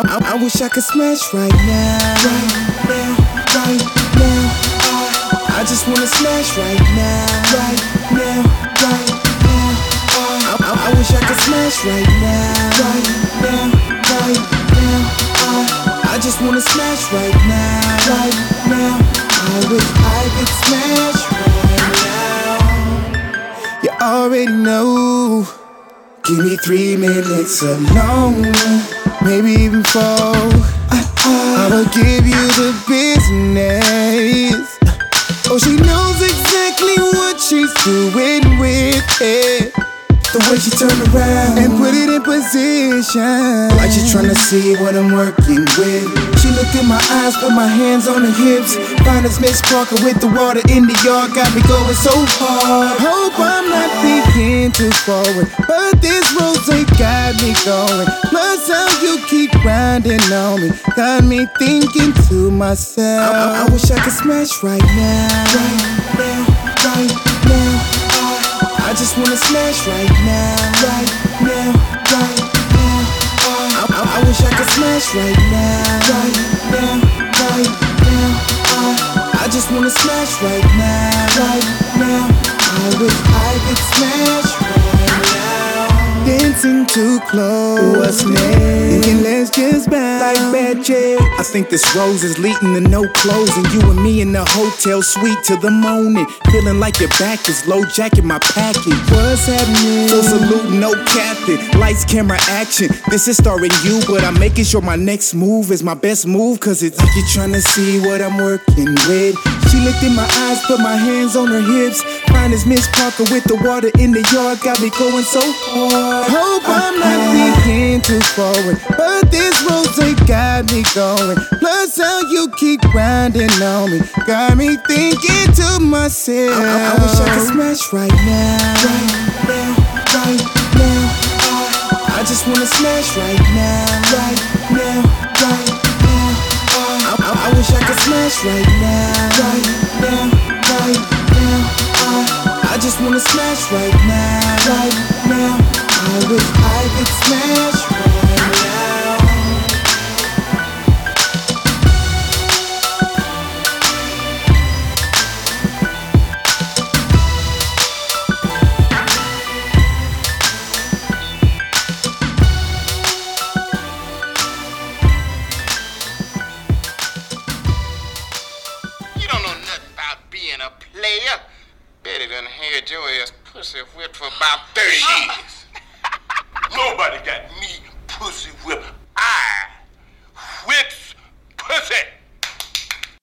I wish I could smash right now. Right now. I just wanna smash right now. Right now. I wish I could smash right now. Right now. I just wanna smash right now. Right now. I wish I could smash right now. You already know. Give me 3 minutes alone, maybe even 4. I'ma give you the business. Oh, she knows exactly what she's doing with it. The way she turned around and put it in position, like she's tryna see what I'm working with. She looked in my eyes, put my hands on her hips. Fine as Miss Parker with the water in the yard, got me going so hard. Hope I'm not thinking too forward, but this rose got me going. Plus how you keep grinding on me, got me thinking to myself, I wish I could smash right now. Right now. I just wanna smash right now. Right now. I wish I could smash right now. Right now. I just wanna smash right now. Right now. I wish I could smash right now. Dancing too close. What's next? Thinking let's just bounce like bad chick. I think this rose is leading to no closing. You and me in the hotel suite till the morning. Feeling like your back is low, jacking my package. What's happening? Full salute, no captain. Lights, camera, action. This is starring you, but I'm making sure my next move is my best move. Cause it's like you're trying to see what I'm working with. She looked in my eyes, put my hands on her hips. Fine as Miss Parker with the water in the yard, got me going so hard. Hope I'm not thinking too forward, but this rose got me going. Plus how you keep grinding on me, got me thinking to myself, I wish I could smash right now. Right now. I just wanna smash right now. Right now. I wish I could smash right now. Right now. I just wanna smash right now. Right now. I wish I could smash right now. You don't know nothing about being a player. Betty done had your ass pussy whipped for about 30 years. Nobody got